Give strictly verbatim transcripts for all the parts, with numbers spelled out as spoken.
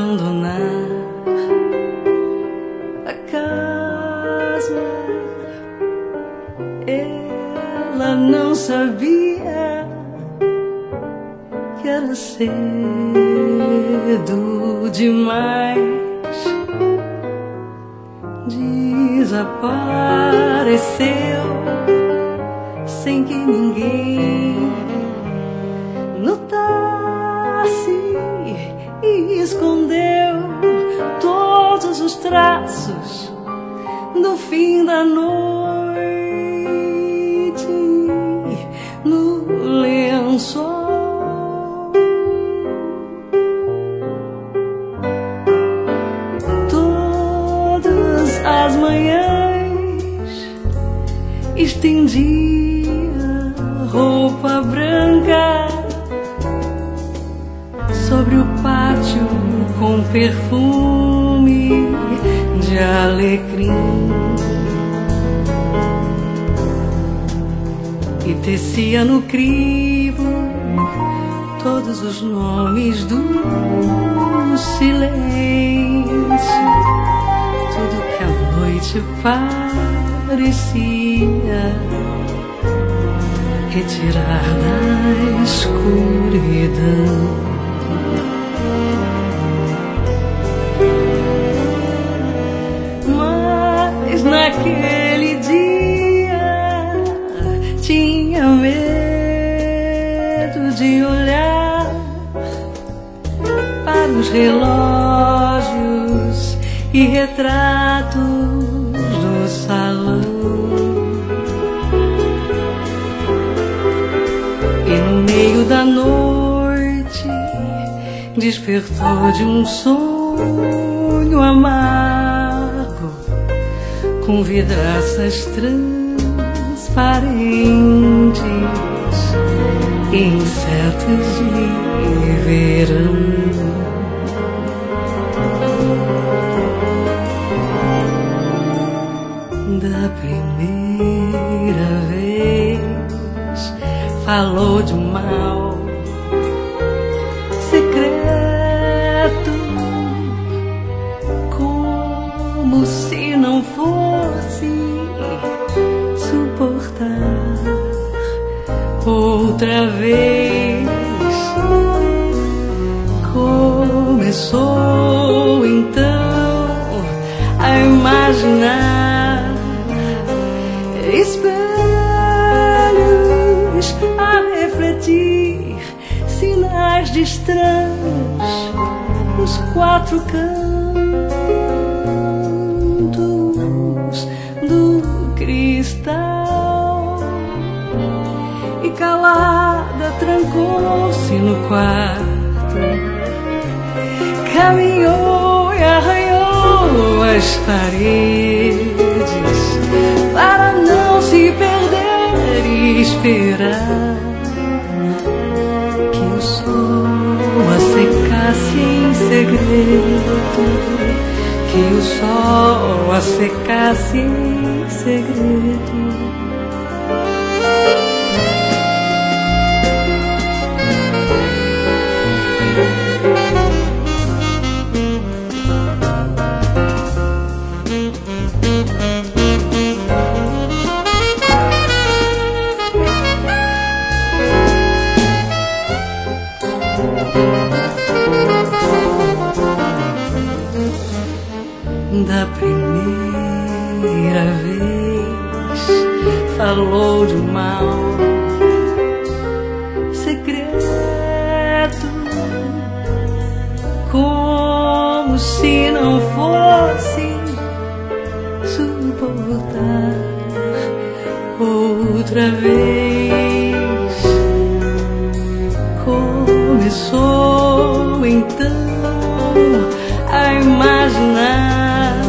abandonar a casa. Ela não sabia que era cedo demais. Desapareceu sem que ninguém notasse e escondeu todos os traços do fim da noite no lençol. Todas as manhãs estendia roupa branca sobre o pátio com perfume de alecrim e tecia no crivo todos os nomes do silêncio, tudo que a noite parecia retirar da escuridão. Mas naquele dia tinha medo de olhar para os relógios e retratos do salão. E no meio da noite despertou de um sonho amargo, com vidraças transparentes e insetos de verão. Da primeira vez falou de um mal secreto, como se não fosse suportar outra vez. Começou então a imaginar espelhos a refletir sinais de estranhos nos quatro cantos do cristal. E calada trancou-se no quarto, caminhou e arranhou as paredes para não se perder e esperar que o sol a secasse em segredo, que o sol a secasse em segredo. Da primeira vez falou de um mal secreto, como se não fosse suportar outra vez. Começou então a imaginar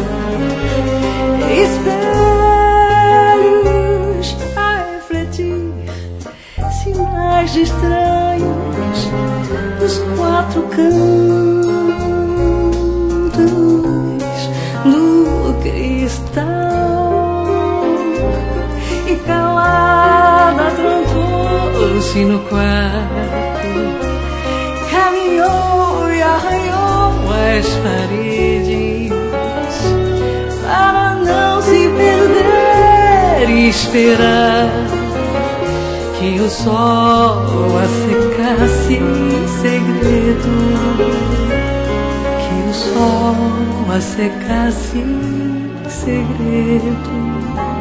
espelhos a refletir sinais de estranhos nos quatro cantos do cristal. E calada trancou-se no quarto, caminhou e arranhou as esperar que o sol a secasse em segredo, que o sol a secasse em segredo.